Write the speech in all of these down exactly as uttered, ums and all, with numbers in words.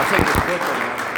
take this picture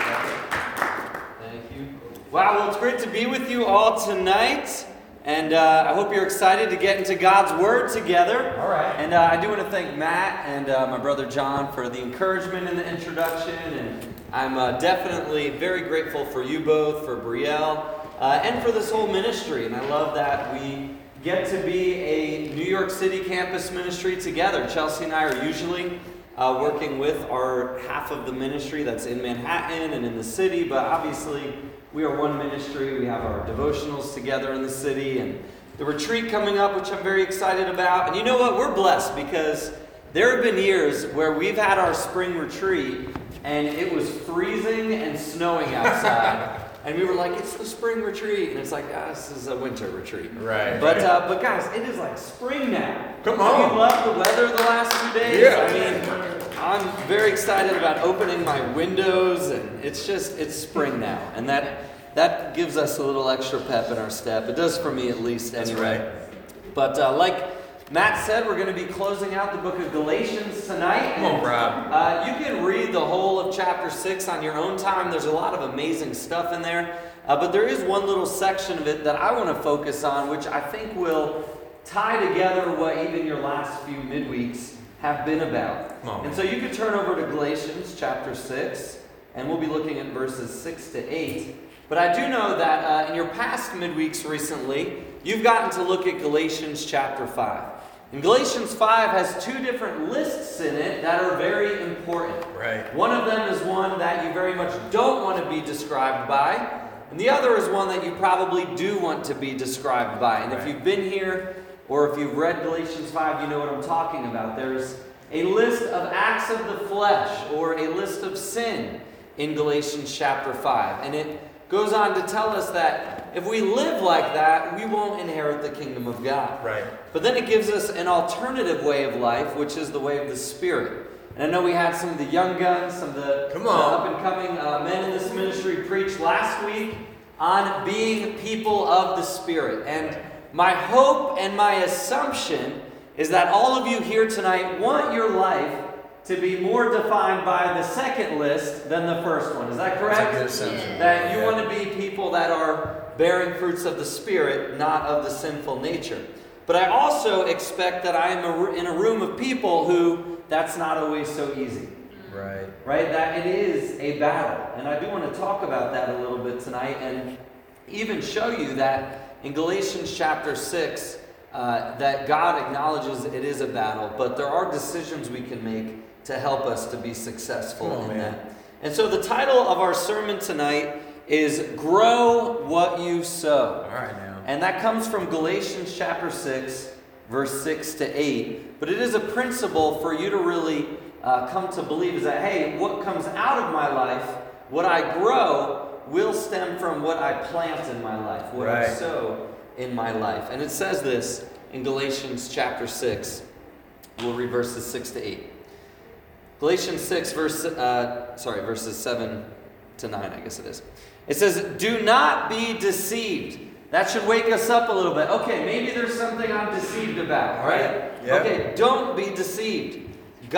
now. Thank you. Wow, well, it's great to be with you all tonight. And uh, I hope you're excited to get into God's Word together. All right. And uh, I do want to thank Matt and uh, my brother John for the encouragement in the introduction. And I'm uh, definitely very grateful for you both, for Brielle, uh, and for this whole ministry. And I love that we get to be a New York City campus ministry together. Chelsea and I are usually uh, working with our half of the ministry that's in Manhattan and in the city, but obviously we are one ministry. We have our devotionals together in the city, and the retreat coming up, which I'm very excited about. And you know what? We're blessed because there have been years where we've had our spring retreat, and it was freezing and snowing outside. And we were like, it's the spring retreat. And it's like, ah, this is a winter retreat. Right. But uh, but guys, it is like spring now. Come Have on. you loved the weather the last few days? Yeah. I mean, I'm very excited about opening my windows, and it's just, it's spring now. And that that gives us a little extra pep in our step. It does for me at least anyway. That's right. But uh, like Matt said, we're going to be closing out the book of Galatians tonight. Come on, Rob. Uh, you can read the whole of chapter six on your own time. There's a lot of amazing stuff in there. Uh, but there is one little section of it that I want to focus on, which I think will tie together what even your last few midweeks have been about. Come on. And so you could turn over to Galatians chapter six, and we'll be looking at verses six to eight. But I do know that uh, in your past midweeks recently, you've gotten to look at Galatians chapter five. And Galatians five has two different lists in it that are very important. Right. One of them is one that you very much don't want to be described by, and the other is one that you probably do want to be described by. And if Right. you've been here, or if you've read Galatians five, you know what I'm talking about. There's a list of acts of the flesh, or a list of sin in Galatians chapter five. And it goes on to tell us that if we live like that, we won't inherit the kingdom of God. Right. But then it gives us an alternative way of life, which is the way of the Spirit. And I know we had some of the young guns, some of the, Come the on. up-and-coming uh, men in this ministry preach last week on being people of the Spirit. And my hope and my assumption is that all of you here tonight want your life to be more defined by the second list than the first one. Is that correct? That's a good assumption. That you Yeah. want to be people that are bearing fruits of the Spirit, not of the sinful nature. But I also expect that I am a, in a room of people who that's not always so easy. Right. Right? That it is a battle. And I do want to talk about that a little bit tonight and even show you that in Galatians chapter six, uh, that God acknowledges it is a battle, but there are decisions we can make to help us to be successful Come on, in man. that. And so the title of our sermon tonight is Grow What You Sow. All right now. And that comes from Galatians chapter six, verse six to eight. But it is a principle for you to really uh, come to believe is that, hey, what comes out of my life, what I grow, will stem from what I plant in my life, what I Right. sow in my life. And it says this in Galatians chapter six. We'll read verses six to eight. Galatians six, verse, uh, sorry, verses seven to nine, I guess it is. It says, do not be deceived. That should wake us up a little bit. Okay, maybe there's something I'm deceived about, right? Yeah. Okay, don't be deceived.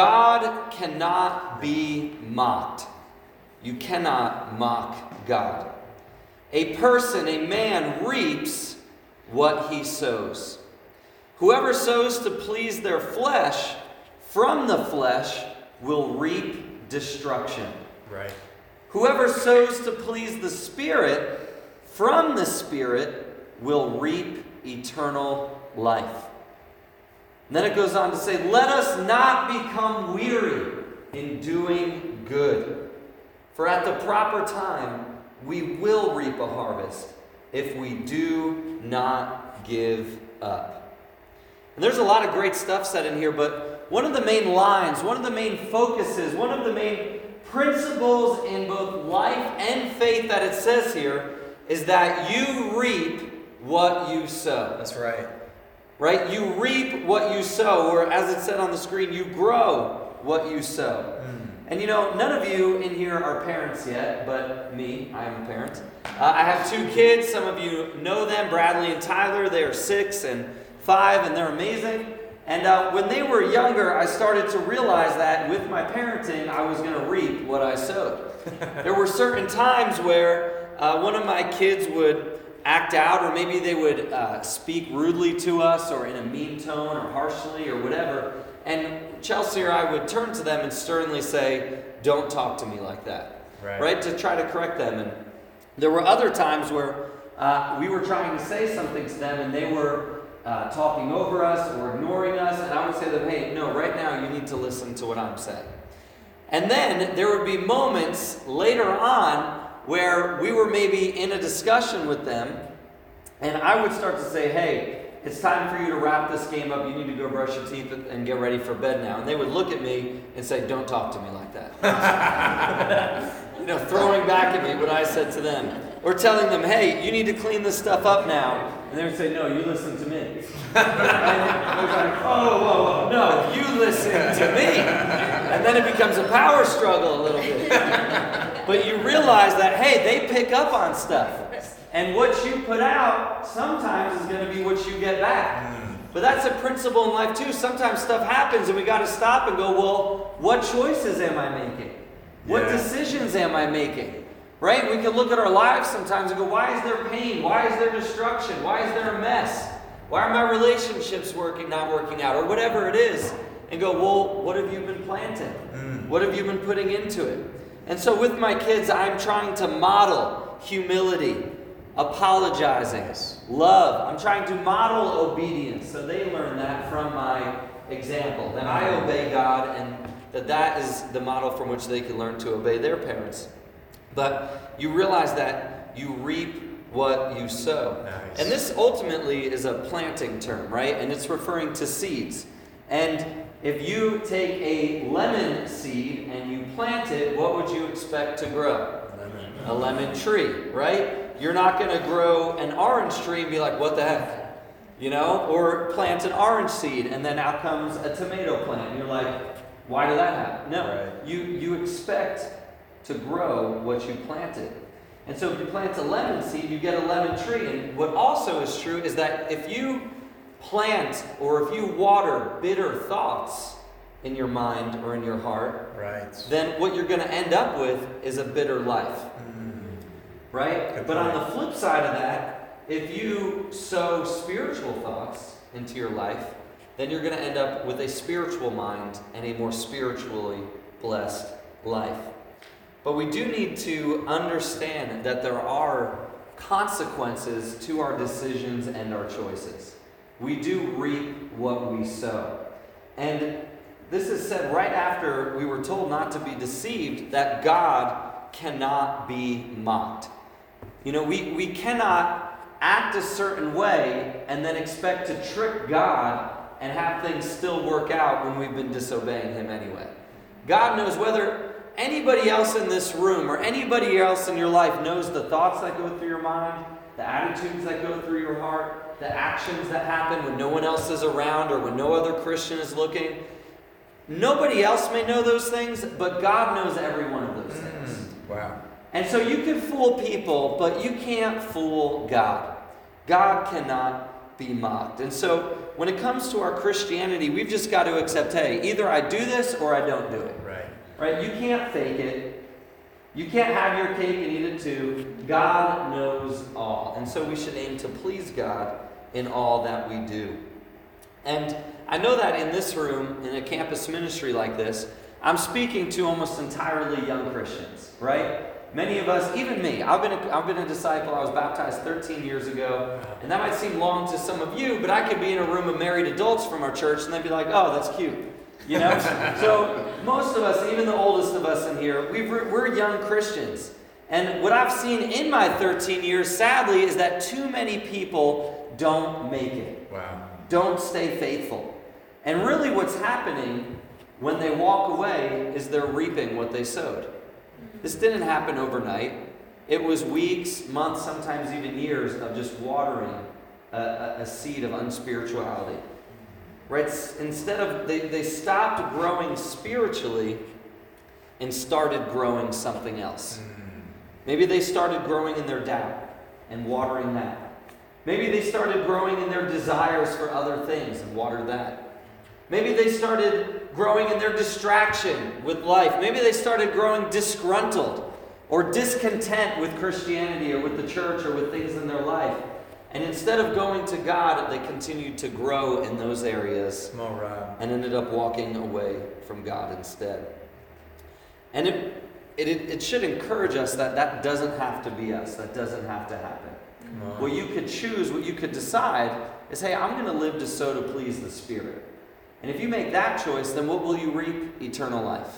God cannot be mocked. You cannot mock God. A person, a man, reaps what he sows. Whoever sows to please their flesh, from the flesh will reap destruction. Right. Whoever sows to please the Spirit, from the Spirit will reap eternal life. And then it goes on to say, let us not become weary in doing good. For at the proper time, we will reap a harvest if we do not give up. And there's a lot of great stuff said in here, but one of the main lines, one of the main focuses, one of the main principles in both life and faith that it says here is that you reap what you sow. That's right. Right? You reap what you sow, or as it said on the screen, you grow what you sow. Mm. And you know, none of you in here are parents yet, but me, I am a parent. Uh, I have two kids. Some of you know them, Bradley and Tyler. They are six and five, and they're amazing. And uh, when they were younger, I started to realize that with my parenting, I was going to reap what I sowed. There were certain times where uh, one of my kids would act out, or maybe they would uh, speak rudely to us, or in a mean tone, or harshly, or whatever. And Chelsea or I would turn to them and sternly say, "Don't talk to me like that." Right. Right? To try to correct them. And there were other times where uh, we were trying to say something to them, and they were uh, talking over us or ignoring us, and I would say to them, "Hey, no, right now you need to listen to what I'm saying." And then there would be moments later on where we were maybe in a discussion with them, and I would start to say, "Hey, it's time for you to wrap this game up. You need to go brush your teeth and get ready for bed now." And they would look at me and say, "Don't talk to me like that." You know, throwing back at me what I said to them. Or telling them, "Hey, you need to clean this stuff up now." And they would say, "No, you listen to me." And I was like, "Oh, whoa, whoa, no, you listen to me." And then it becomes a power struggle a little bit. But you realize that, hey, they pick up on stuff. And what you put out sometimes is going to be what you get back. But that's a principle in life too. Sometimes stuff happens and we got to stop and go, well, what choices am I making? What Yeah. decisions am I making? Right? We can look at our lives sometimes and go, why is there pain? Why is there destruction? Why is there a mess? Why are my relationships working, not working out? Or whatever it is. And go, well, what have you been planting? Mm. What have you been putting into it? And so with my kids, I'm trying to model humility, apologizing, love. I'm trying to model obedience so they learn that from my example. That I obey God and that that is the model from which they can learn to obey their parents. But you realize that you reap what you sow. Nice. And this ultimately is a planting term, right? And it's referring to seeds. And if you take a lemon seed and you plant it, what would you expect to grow? Lemon. A lemon tree, right? You're not going to grow an orange tree and be like, what the heck? You know? Or plant an orange seed and then out comes a tomato plant. And you're like, why did that happen? No. Right. You, you expect to grow what you planted. And so if you plant a lemon seed, you get a lemon tree. And what also is true is that if you plant or if you water bitter thoughts in your mind or in your heart, Right. then what you're going to end up with is a bitter life. Mm. Right? Good But on point. the flip side of that, if you sow spiritual thoughts into your life, then you're going to end up with a spiritual mind and a more spiritually blessed life. But we do need to understand that there are consequences to our decisions and our choices. We do reap what we sow. And this is said right after we were told not to be deceived, that God cannot be mocked. You know, we, we cannot act a certain way and then expect to trick God and have things still work out when we've been disobeying Him anyway. God knows whether anybody else in this room or anybody else in your life knows the thoughts that go through your mind, the attitudes that go through your heart, the actions that happen when no one else is around or when no other Christian is looking. Nobody else may know those things, but God knows every one of those things. Mm. Wow. And so you can fool people, but you can't fool God. God cannot be mocked. And so when it comes to our Christianity, we've just got to accept, hey, either I do this or I don't do it. Right. Right? You can't fake it. You can't have your cake and eat it too. God knows all. And so we should aim to please God in all that we do. And I know that in this room, in a campus ministry like this, I'm speaking to almost entirely young Christians, right? Many of us, even me, I've been, a, I've been a disciple. I was baptized thirteen years ago. And that might seem long to some of you, but I could be in a room of married adults from our church and they'd be like, oh, that's cute. You know? So most of us, even the oldest of us in here, we've, we're young Christians. And what I've seen in my thirteen years, sadly, is that too many people don't make it. Wow. Don't stay faithful. And really what's happening when they walk away is they're reaping what they sowed. This didn't happen overnight. It was weeks, months, sometimes even years of just watering a, a, a seed of unspirituality. Right? Instead of, they, they stopped growing spiritually and started growing something else. Maybe they started growing in their doubt and watering that. Maybe they started growing in their desires for other things and watered that. Maybe they started growing in their distraction with life. Maybe they started growing disgruntled or discontent with Christianity or with the church or with things in their life. And instead of going to God, they continued to grow in those areas Come on, Rob. and ended up walking away from God instead. And it, it, it should encourage us that that doesn't have to be us. That doesn't have to happen. Come on. What you could choose, what you could decide is, hey, I'm going to live to sow to please the Spirit. And if you make that choice, then what will you reap? Eternal life.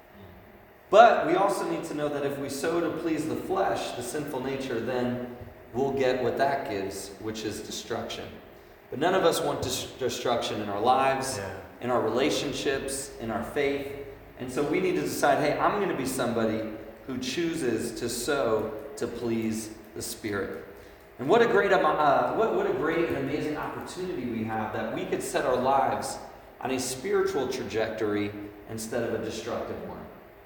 But we also need to know that if we sow to please the flesh, the sinful nature, then we'll get what that gives, which is destruction. But none of us want dis- destruction in our lives, Yeah. in our relationships, in our faith. And so we need to decide, hey, I'm going to be somebody who chooses to sow to please the Spirit. And what a great, uh, what, what a great and amazing opportunity we have that we could set our lives on a spiritual trajectory instead of a destructive one.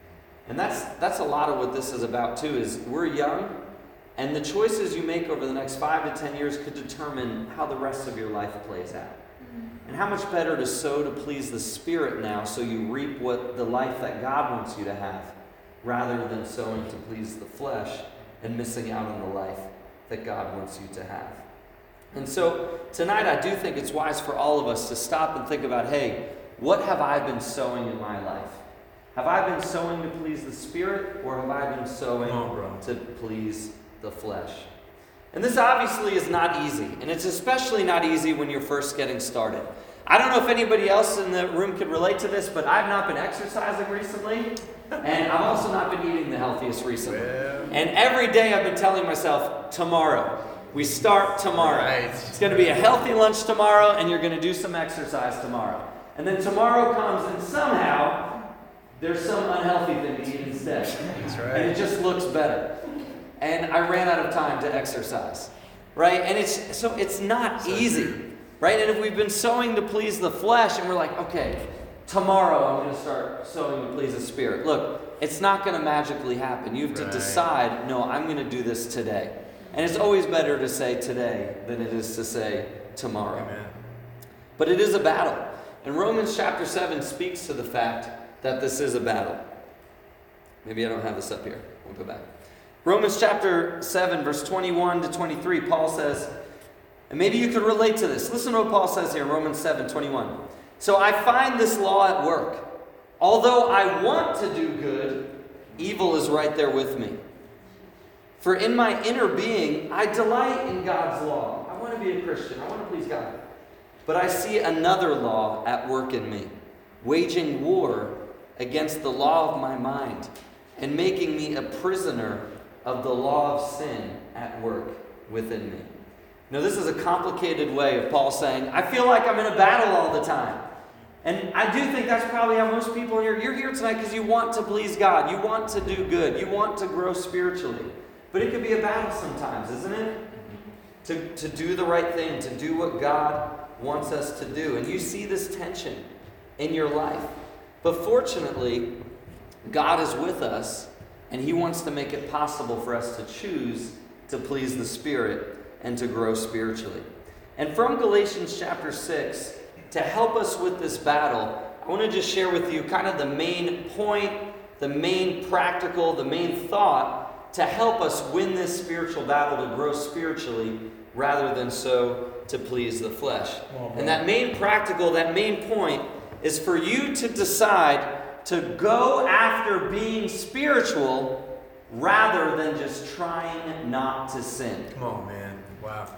And that's that's a lot of what this is about too, is we're young, and the choices you make over the next five to ten years could determine how the rest of your life plays out. And how much better to sow to please the Spirit now so you reap what the life that God wants you to have, rather than sowing to please the flesh and missing out on the life that God wants you to have. And so tonight I do think it's wise for all of us to stop and think about, hey, what have I been sowing in my life? Have I been sowing to please the Spirit, or have I been sowing Come on, bro. to please the flesh? And this obviously is not easy, and it's especially not easy when you're first getting started. I don't know if anybody else in the room could relate to this, but I've not been exercising recently, and I've also not been eating the healthiest recently. Well. And every day I've been telling myself, tomorrow. We start tomorrow. Right. It's going to be a healthy lunch tomorrow, and you're going to do some exercise tomorrow. And then tomorrow comes, and somehow there's some unhealthy thing to eat instead. That's And right. it just looks better. And I ran out of time to exercise. Right? And it's so it's not So easy. true. Right? And if we've been sowing to please the flesh, and we're like, okay, tomorrow I'm going to start sowing to please the Spirit. Look, it's not going to magically happen. You have to Right. decide, no, I'm going to do this today. And it's always better to say today than it is to say tomorrow. Amen. But it is a battle. And Romans chapter seven speaks to the fact that this is a battle. Maybe I don't have this up here. We'll go back. Romans chapter seven, verse twenty-one to twenty-three, Paul says, and maybe you could relate to this. Listen to what Paul says here in Romans seven, twenty-one. So I find this law at work. Although I want to do good, evil is right there with me. For in my inner being, I delight in God's law. I want to be a Christian. I want to please God. But I see another law at work in me, waging war against the law of my mind and making me a prisoner of the law of sin at work within me. Now, this is a complicated way of Paul saying, I feel like I'm in a battle all the time. And I do think that's probably how most people here, you're here tonight because you want to please God. You want to do good. You want to grow spiritually. But it could be a battle sometimes, isn't it? To, to do the right thing, to do what God wants us to do. And you see this tension in your life. But fortunately, God is with us, and He wants to make it possible for us to choose to please the Spirit and to grow spiritually. And from Galatians chapter six, to help us with this battle, I want to just share with you kind of the main point, the main practical, the main thought to help us win this spiritual battle, to grow spiritually, rather than so to please the flesh. Well, And that main practical, that main point, is for you to decide to go after being spiritual rather than just trying not to sin. Come on, man. Wow.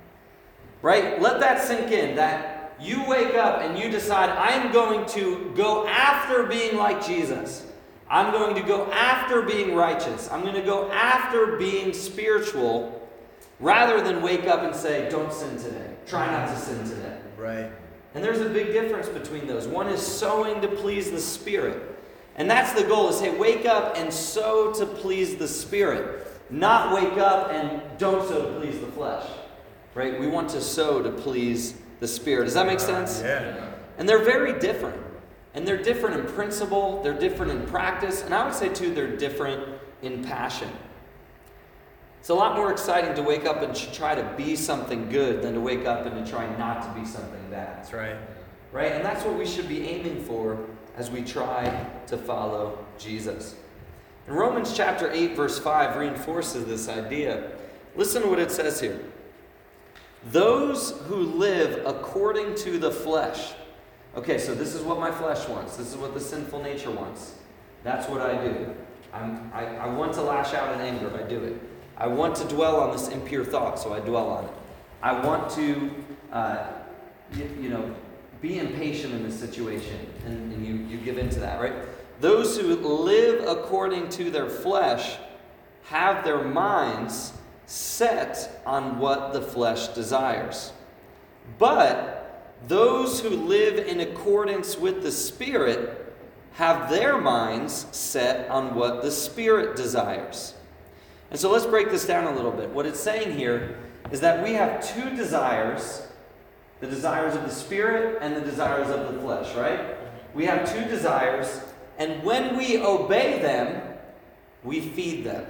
Right? Let that sink in, that you wake up and you decide, I'm going to go after being like Jesus. I'm going to go after being righteous. I'm going to go after being spiritual, rather than wake up and say, don't sin today. Try not to sin today. Right. And there's a big difference between those. One is sowing to please the Spirit. And that's the goal, is hey, wake up and sow to please the Spirit. Not wake up and don't sow to please the flesh. Right? We want to sow to please the Spirit. Does that make sense? Yeah. And they're very different. And they're different in principle, they're different in practice, and I would say too, they're different in passion. It's a lot more exciting to wake up and try to be something good than to wake up and to try not to be something bad. That's right. right? And that's what we should be aiming for as we try to follow Jesus. And Romans chapter eight, verse five reinforces this idea. Listen to what it says here. Those who live according to the flesh. Okay, so this is what my flesh wants. This is what the sinful nature wants. That's what I do. I'm, I, I want to lash out in anger. I do it. I want to dwell on this impure thought, so I dwell on it. I want to, uh, you, you know, be impatient in this situation, and, and you, you give into that, right? Those who live according to their flesh have their minds set on what the flesh desires. But those who live in accordance with the Spirit have their minds set on what the Spirit desires. And so let's break this down a little bit. What it's saying here is that we have two desires, the desires of the Spirit and the desires of the flesh, right? We have two desires, and when we obey them, we feed them.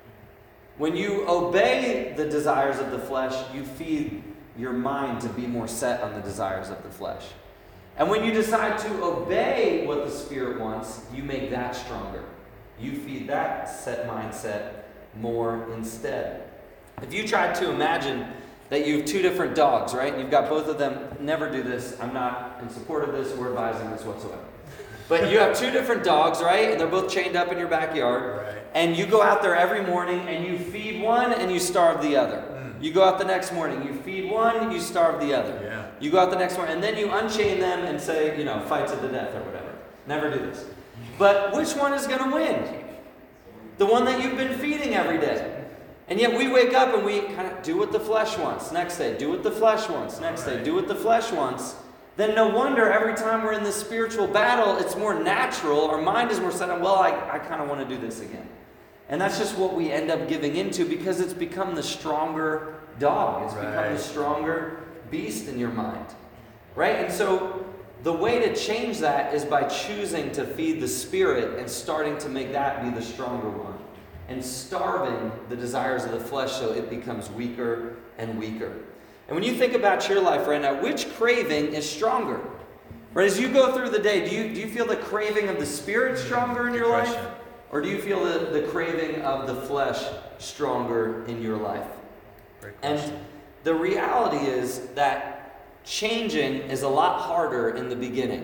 When you obey the desires of the flesh, you feed your mind to be more set on the desires of the flesh. And when you decide to obey what the Spirit wants, you make that stronger. You feed that set mindset more instead. If you try to imagine that you have two different dogs, right? You've got both of them. Never do this. I'm not in support of this or advising this whatsoever. But you have two different dogs, right? And they're both chained up in your backyard. Right. And you go out there every morning and you feed one and you starve the other. Mm. You go out the next morning, you feed one, you starve the other. Yeah. You go out the next morning and then you unchain them and say, you know, fight to the death or whatever. Never do this. But which one is going to win? The one that you've been feeding every day. And yet we wake up and we kind of do what the flesh wants. Next day, do what the flesh wants. Next day, do what the flesh wants. Then no wonder every time we're in this spiritual battle, it's more natural. Our mind is more set on, well, I, I kind of want to do this again. And that's just what we end up giving into because it's become the stronger dog. It's Right. become the stronger beast in your mind. Right? And so the way to change that is by choosing to feed the Spirit and starting to make that be the stronger one. And starving the desires of the flesh so it becomes weaker and weaker. And when you think about your life right now, which craving is stronger? Right, as you go through the day, do you do you feel the craving of the Spirit stronger in your Good life? question. Or do you feel the, the craving of the flesh stronger in your life? Great question. And the reality is that changing is a lot harder in the beginning.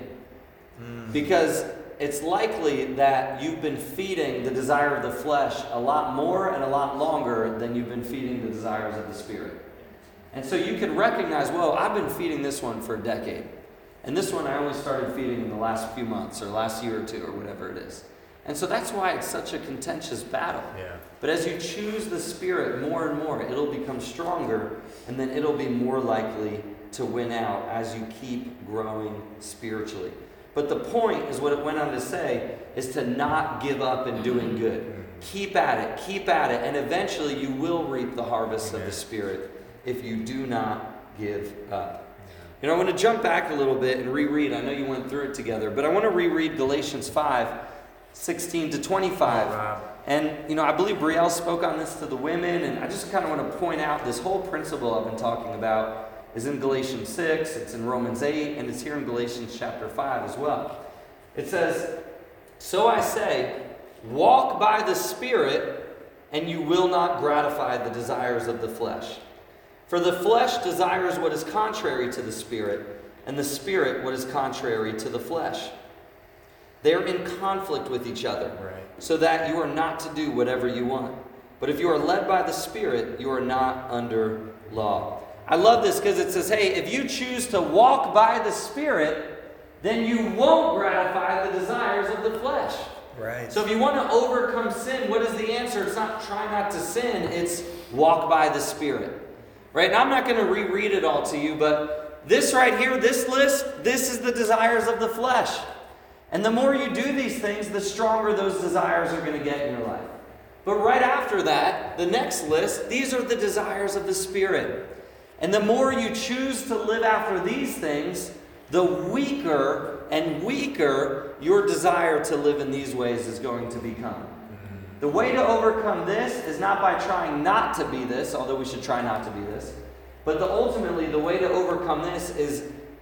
Mm. Because it's likely that you've been feeding the desire of the flesh a lot more and a lot longer than you've been feeding the desires of the Spirit. And so you can recognize, well, I've been feeding this one for a decade. And this one I only started feeding in the last few months or last year or two or whatever it is. And so that's why it's such a contentious battle. Yeah. But as you choose the Spirit more and more, it'll become stronger, and then it'll be more likely to win out as you keep growing spiritually. But the point is what it went on to say, is to not give up in doing good. Keep at it, keep at it, and eventually you will reap the harvest of the Spirit if you do not give up. You know, I want to jump back a little bit and reread. I know you went through it together, but I want to reread Galatians five, sixteen to twenty-five. Oh, wow. And, you know, I believe Brielle spoke on this to the women, and I just kind of want to point out this whole principle I've been talking about is in Galatians six, it's in Romans eight, and it's here in Galatians chapter five as well. It says, "So I say, walk by the Spirit, and you will not gratify the desires of the flesh. For the flesh desires what is contrary to the Spirit, and the Spirit what is contrary to the flesh. They're in conflict with each other, Right. so that you are not to do whatever you want. But if you are led by the Spirit, you are not under law." I love this because it says, hey, if you choose to walk by the Spirit, then you won't gratify the desires of the flesh. Right. So if you want to overcome sin, what is the answer? It's not try not to sin, it's walk by the Spirit. Right? And I'm not going to reread it all to you, but this right here, this list, this is the desires of the flesh. And the more you do these things, the stronger those desires are going to get in your life. But right after that, the next list, these are the desires of the Spirit. And the more you choose to live after these things, the weaker and weaker your desire to live in these ways is going to become. The way to overcome this is not by trying not to be this, although we should try not to be this, but the, ultimately the way to overcome this is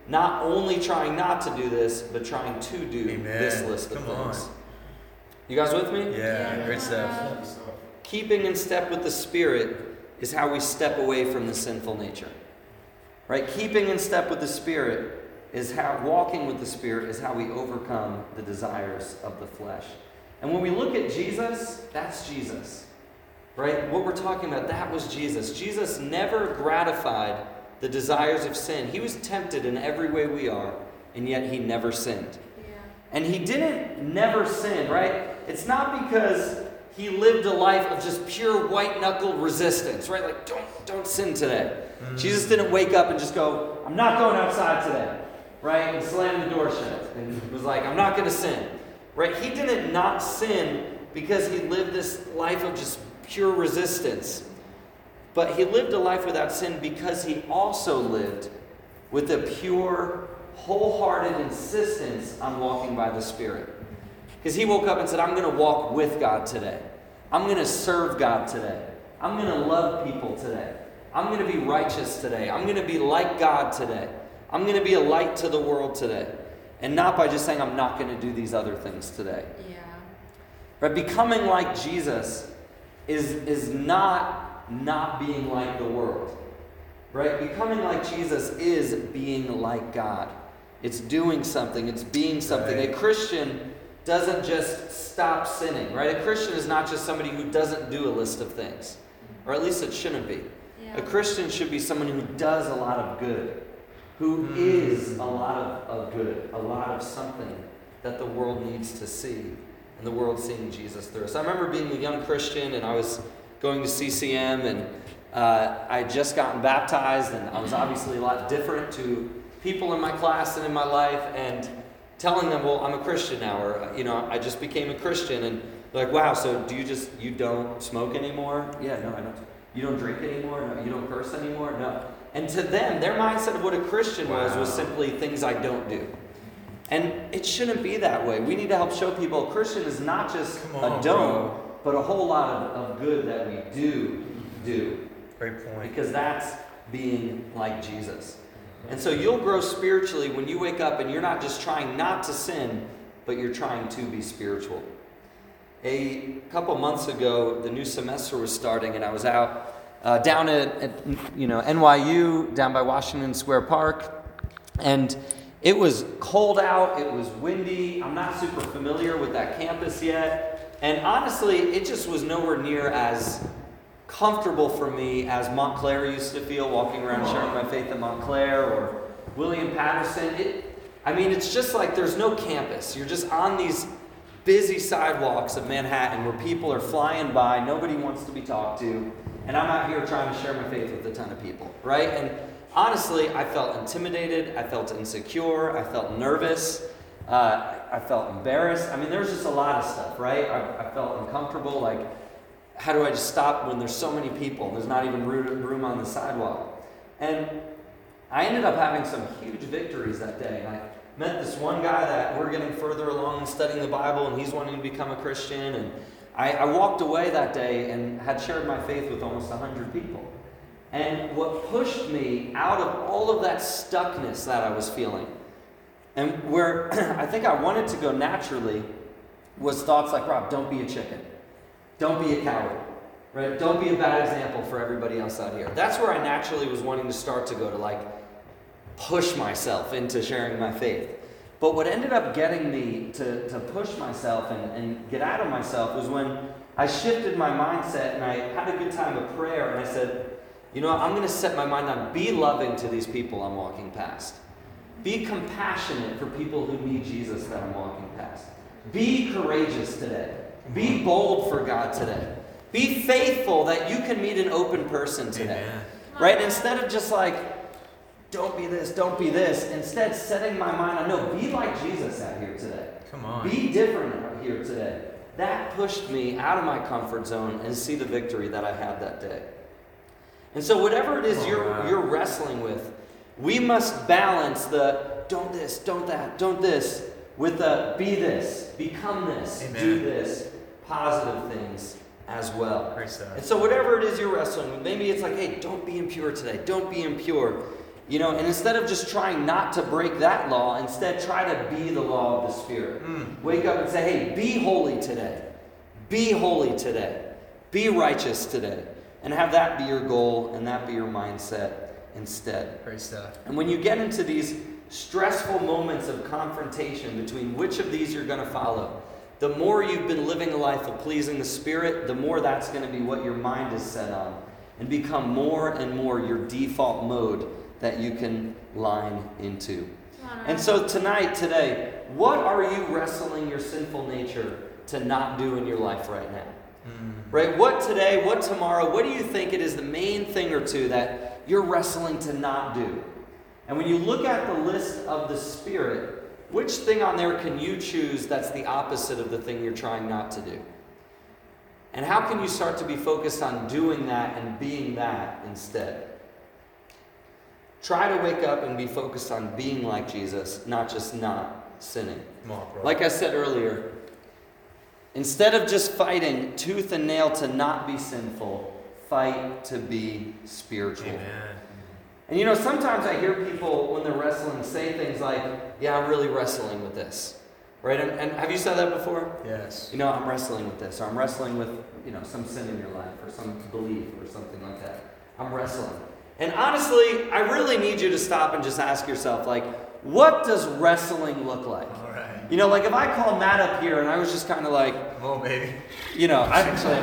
not only trying not to do this, but trying to do Amen. this list of Come things. on. You guys with me? Yeah, great stuff. Keeping in step with the Spirit is how we step away from the sinful nature. Right? Keeping in step with the Spirit is how, walking with the Spirit is how we overcome the desires of the flesh. And when we look at Jesus, that's Jesus. Right? What we're talking about, that was Jesus. Jesus never gratified the desires of sin. He was tempted in every way we are, and yet he never sinned. Yeah. And he didn't never sin, right? It's not because he lived a life of just pure white-knuckled resistance, right? Like, don't, don't sin today. Mm. Jesus didn't wake up and just go, I'm not going outside today, right? And slam the door shut and was like, I'm not going to sin, right? He didn't not sin because he lived this life of just pure resistance. But he lived a life without sin because he also lived with a pure, wholehearted insistence on walking by the Spirit. Because he woke up and said, I'm going to walk with God today. I'm going to serve God today. I'm going to love people today. I'm going to be righteous today. I'm going to be like God today. I'm going to be a light to the world today. And not by just saying, I'm not going to do these other things today. Yeah. But becoming like Jesus is, is not not being like the world. Right? Becoming like Jesus is being like God. It's doing something. It's being something. Right. A Christian doesn't just stop sinning, right? A Christian is not just somebody who doesn't do a list of things. Or at least it shouldn't be. Yeah. A Christian should be someone who does a lot of good. Who Mm. is a lot of, of good. A lot of something that the world needs to see. And the world seeing Jesus through. So I remember being a young Christian and I was going to C C M and uh, I had just gotten baptized and I was obviously a lot different to people in my class and in my life and telling them, well, I'm a Christian now, or, you know, I just became a Christian, and they're like, wow, so do you just, you don't smoke anymore? Yeah, no, I don't. You don't drink anymore? No. You don't curse anymore? No. And to them, their mindset of what a Christian was was Wow. simply things I don't do. And it shouldn't be that way. We need to help show people a Christian is not just Come on, a don't, bro. but a whole lot of, of good that we do do. Great point. Because that's being like Jesus. And so you'll grow spiritually when you wake up and you're not just trying not to sin, but you're trying to be spiritual. A couple months ago, the new semester was starting and I was out uh, down at, at you know N Y U, down by Washington Square Park, and it was cold out, it was windy. I'm not super familiar with that campus yet. And honestly, it just was nowhere near as comfortable for me as Montclair used to feel, walking around sharing my faith at Montclair or William Patterson. It, I mean, it's just like there's no campus. You're just on these busy sidewalks of Manhattan where people are flying by, nobody wants to be talked to, and I'm out here trying to share my faith with a ton of people, right? And honestly, I felt intimidated, I felt insecure, I felt nervous, uh, I felt embarrassed. I mean, there was just a lot of stuff, right? I, I felt uncomfortable, like, how do I just stop when there's so many people and there's not even room on the sidewalk? And I ended up having some huge victories that day. And I met this one guy that we're getting further along in studying the Bible, and he's wanting to become a Christian. And I, I walked away that day and had shared my faith with almost one hundred people. And what pushed me out of all of that stuckness that I was feeling, and where I think I wanted to go naturally, was thoughts like, Rob, don't be a chicken. Don't be a coward, right? Don't be a bad example for everybody else out here. That's where I naturally was wanting to start to go, to like push myself into sharing my faith. But what ended up getting me to, to push myself and, and get out of myself was when I shifted my mindset and I had a good time of prayer and I said, you know, I'm going to set my mind on be loving to these people I'm walking past. Be compassionate for people who need Jesus that I'm walking past. Be courageous today. Be bold for God today. Be faithful that you can meet an open person today. Amen. Right? Instead of just like, don't be this, don't be this. Instead, setting my mind on, no, be like Jesus out here today. Come on. Be different out here today. That pushed me out of my comfort zone and see the victory that I had that day. And so whatever it is Oh, you're wow. you're wrestling with, we must balance the don't this, don't that, don't this, with the be this, become this, Amen. do this, positive things as well. Great stuff. And so whatever it is you're wrestling with, maybe it's like, hey, don't be impure today, don't be impure. You know, and instead of just trying not to break that law, instead try to be the law of the Spirit. Mm. Wake up and say, hey, be holy today. Be holy today. Be righteous today. And have that be your goal and that be your mindset instead. Great stuff. And when you get into these stressful moments of confrontation between which of these you're going to follow, the more you've been living a life of pleasing the Spirit, the more that's going to be what your mind is set on and become more and more your default mode that you can line into. And so tonight, today, what are you wrestling your sinful nature to not do in your life right now? Mm. Right? What today, what tomorrow, what do you think it is the main thing or two that you're wrestling to not do? And when you look at the list of the Spirit, which thing on there can you choose that's the opposite of the thing you're trying not to do? And how can you start to be focused on doing that and being that instead? Try to wake up and be focused on being like Jesus, not just not sinning. Come on, bro. Like I said earlier, instead of just fighting tooth and nail to not be sinful, fight to be spiritual. Amen. And you know, sometimes I hear people when they're wrestling say things like, yeah, I'm really wrestling with this. Right? And, and have you said that before? Yes. You know, I'm wrestling with this, or I'm wrestling with, you know, some sin in your life, or some belief, or something like that. I'm wrestling. And honestly, I really need you to stop and just ask yourself, like, what does wrestling look like? All right. You know, like if I call Matt up here and I was just kind of like, Come on, baby. you know, I actually,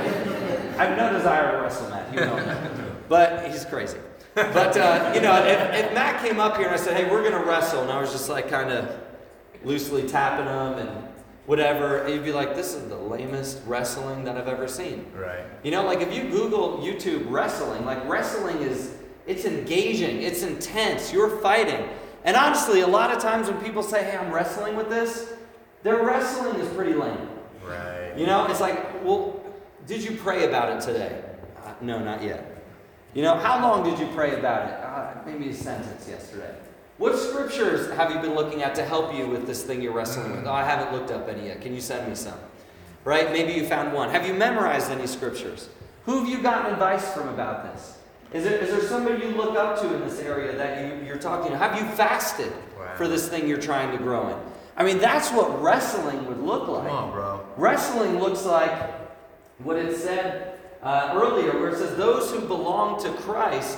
I have no desire to wrestle Matt, you know, but he's crazy. But, uh, you know, if, if Matt came up here and I said, hey, we're going to wrestle, and I was just like kind of loosely tapping him and whatever, you'd be like, this is the lamest wrestling that I've ever seen. Right. You know, like if you Google YouTube wrestling, like wrestling is, it's engaging, it's intense, you're fighting. And honestly, a lot of times when people say, hey, I'm wrestling with this, their wrestling is pretty lame. Right. You know, it's like, well, did you pray about it today? Uh, no, not yet. You know, how long did you pray about it? Uh, maybe a sentence yesterday. What scriptures have you been looking at to help you with this thing you're wrestling with? Oh, I haven't looked up any yet. Can you send me some? Right? Maybe you found one. Have you memorized any scriptures? Who have you gotten advice from about this? Is there, is there somebody you look up to in this area that you, you're talking to? Have you fasted Wow. for this thing you're trying to grow in? I mean, that's what wrestling would look like. Come on, bro. Wrestling looks like what it said uh, earlier, where it says, those who belong to Christ,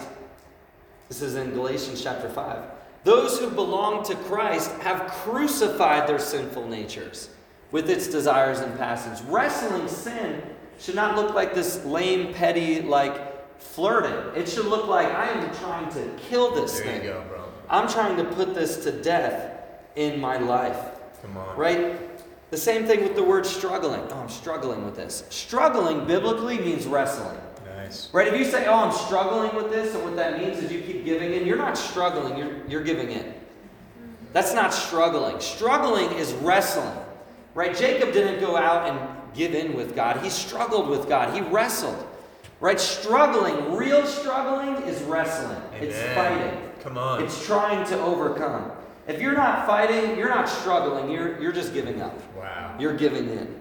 this is in Galatians chapter five, those who belong to Christ have crucified their sinful natures with its desires and passions. Wrestling sin should not look like this lame, petty, like, flirting. It should look like I am trying to kill this There thing. you go, bro. I'm trying to put this to death in my life. Come on. Right? The same thing with the word struggling. Oh, I'm struggling with this. Struggling biblically means wrestling. Nice. Right? If you say, oh, I'm struggling with this, and what that means is you keep giving in, you're not struggling, you're, you're giving in. That's not struggling. Struggling is wrestling. Right? Jacob didn't go out and give in with God. He struggled with God. He wrestled. Right? Struggling, real struggling is wrestling. It's Amen. fighting. Come on. It's trying to overcome. If you're not fighting, you're not struggling, you're, you're just giving up. Wow. You're giving in.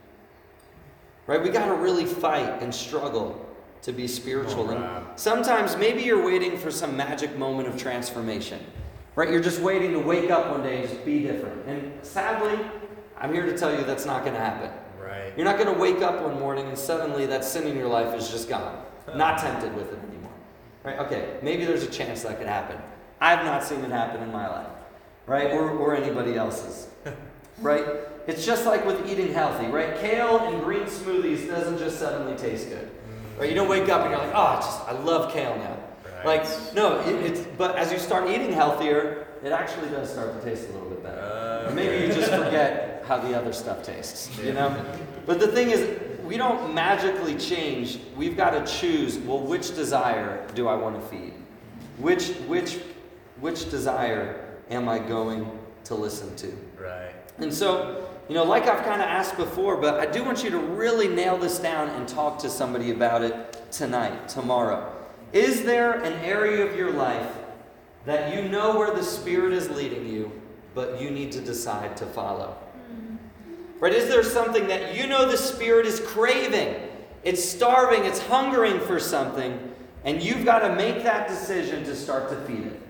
Right? We got to really fight and struggle to be spiritual. Oh, And wow. sometimes maybe you're waiting for some magic moment of transformation. Right? You're just waiting to wake up one day and just be different. And sadly, I'm here to tell you that's not going to happen. Right. You're not going to wake up one morning and suddenly that sin in your life is just gone. Not tempted with it anymore. Right? Okay, maybe there's a chance that could happen. I've not seen it happen in my life. Right? Or, or anybody else's. Right? It's just like with eating healthy, right? Kale and green smoothies doesn't just suddenly taste good. Right? You don't wake up and you're like, oh, I just I love kale now. Right. Like, no, it, it's but as you start eating healthier, it actually does start to taste a little bit better. Uh, Or maybe you just forget how the other stuff tastes, you know? But the thing is, we don't magically change. We've got to choose, well, which desire do I want to feed? Which which which desire am I going to listen to? Right. And so, you know, like I've kind of asked before, but I do want you to really nail this down and talk to somebody about it tonight, tomorrow. Is there an area of your life that you know where the Spirit is leading you, but you need to decide to follow? Right? Is there something that you know the Spirit is craving? It's starving, it's hungering for something, and you've got to make that decision to start to feed it.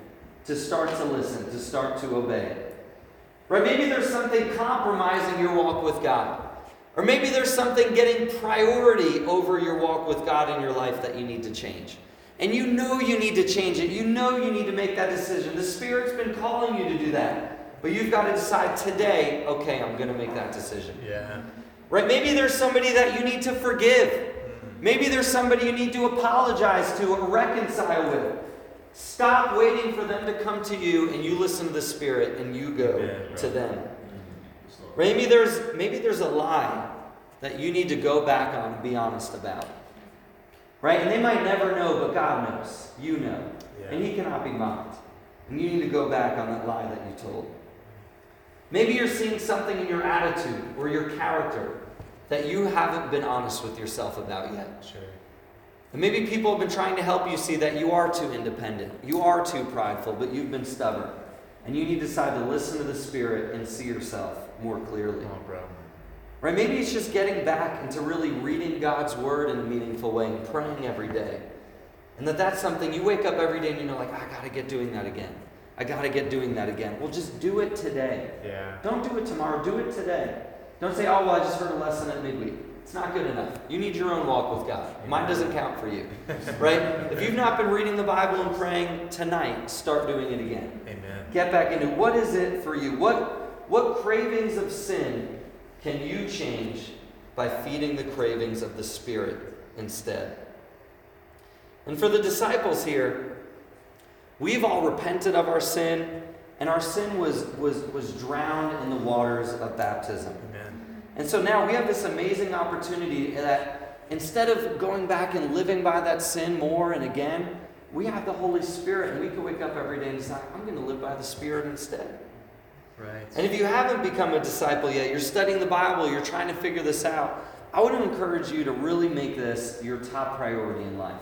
to start to listen, to start to obey. Right? Maybe there's something compromising your walk with God. Or maybe there's something getting priority over your walk with God in your life that you need to change. And you know you need to change it. You know you need to make that decision. The Spirit's been calling you to do that. But you've got to decide today, okay, I'm going to make that decision. Yeah. Right? Maybe there's somebody that you need to forgive. Maybe there's somebody you need to apologize to or reconcile with. Stop waiting for them to come to you and you listen to the Spirit and you go Yeah, right. to them. Maybe there's, maybe there's a lie that you need to go back on and be honest about. Right? And they might never know, but God knows. You know. Yeah. And He cannot be mocked. And you need to go back on that lie that you told. Maybe you're seeing something in your attitude or your character that you haven't been honest with yourself about yet. Sure. And maybe people have been trying to help you see that you are too independent. You are too prideful, but you've been stubborn. And you need to decide to listen to the Spirit and see yourself more clearly. Oh, bro. Right? Maybe it's just getting back into really reading God's Word in a meaningful way and praying every day. And that that's something you wake up every day and you know, like, I got to get doing that again. I got to get doing that again. Well, just do it today. Yeah. Don't do it tomorrow. Do it today. Don't say, oh, well, I just heard a lesson at midweek. It's not good enough. You need your own walk with God. Mine doesn't count for you. Right? If you've not been reading the Bible and praying tonight, start doing it again. Amen. Get back into what is it for you? What, what cravings of sin can you change by feeding the cravings of the Spirit instead? And for the disciples here, we've all repented of our sin, and our sin was, was, was drowned in the waters of baptism. Amen. And so now we have this amazing opportunity that instead of going back and living by that sin more and again, we have the Holy Spirit, and we can wake up every day and decide, I'm going to live by the Spirit instead. Right. And if you haven't become a disciple yet, you're studying the Bible, you're trying to figure this out, I would encourage you to really make this your top priority in life.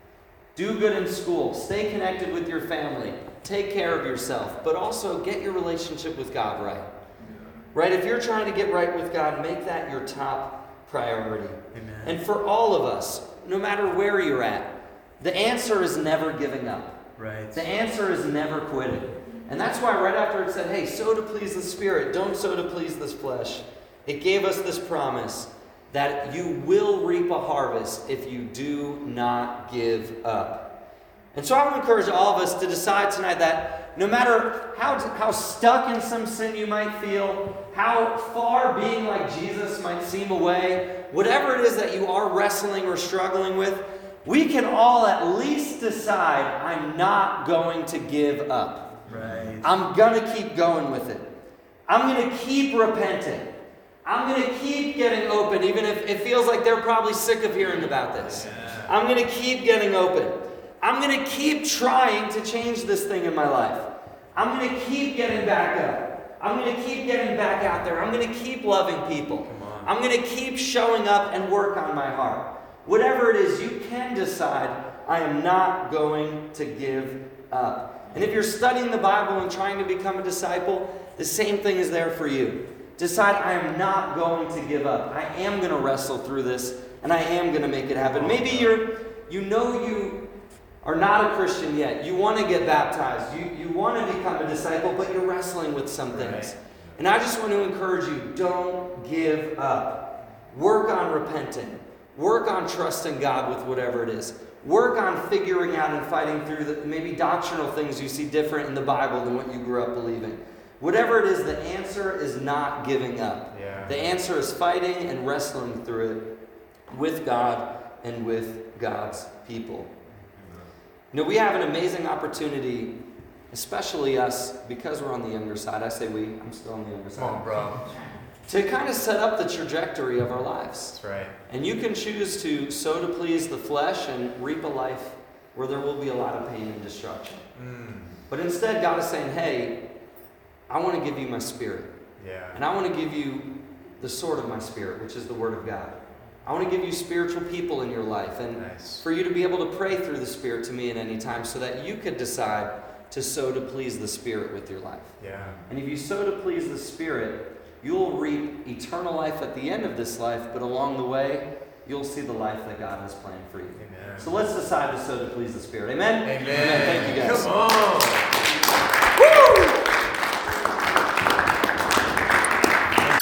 Do good in school, stay connected with your family, take care of yourself, but also get your relationship with God right. Right? If you're trying to get right with God, make that your top priority. Amen. And for all of us, no matter where you're at, the answer is never giving up. Right. The answer is never quitting. And that's why right after it said, hey, sow to please the Spirit, don't sow to please this flesh, it gave us this promise that you will reap a harvest if you do not give up. And so I would encourage all of us to decide tonight that no matter how, how stuck in some sin you might feel, how far being like Jesus might seem away, whatever it is that you are wrestling or struggling with, we can all at least decide, I'm not going to give up. Right. I'm going to keep going with it. I'm going to keep repenting. I'm going to keep getting open, even if it feels like they're probably sick of hearing about this. Yeah. I'm going to keep getting open. I'm going to keep trying to change this thing in my life. I'm going to keep getting back up. I'm going to keep getting back out there. I'm going to keep loving people. Come on. I'm going to keep showing up and work on my heart. Whatever it is, you can decide, I am not going to give up. And if you're studying the Bible and trying to become a disciple, the same thing is there for you. Decide, I am not going to give up. I am going to wrestle through this, and I am going to make it happen. Maybe you're, you know you are not a Christian yet. You want to get baptized. You, you want to become a disciple, but you're wrestling with some things. Right. And I just want to encourage you, don't give up. Work on repenting. Work on trusting God with whatever it is. Work on figuring out and fighting through the maybe doctrinal things you see different in the Bible than what you grew up believing. Whatever it is, the answer is not giving up. Yeah. The answer is fighting and wrestling through it with God and with God's people. You know, we have an amazing opportunity, especially us, because we're on the younger side. I say we, I'm still on the younger Come on, side. bro. To kind of set up the trajectory of our lives. That's right. And you can choose to sow to please the flesh and reap a life where there will be a lot of pain and destruction. Mm. But instead, God is saying, hey, I want to give you my Spirit. Yeah. And I want to give you the sword of my Spirit, which is the Word of God. I want to give you spiritual people in your life. And Nice. for you to be able to pray through the Spirit to me at any time so that you could decide to sow to please the Spirit with your life. Yeah. And if you sow to please the Spirit, you'll reap eternal life at the end of this life, but along the way, you'll see the life that God has planned for you. Amen. So let's decide to sow to please the Spirit. Amen? Amen. Amen. Thank you, guys. Come on.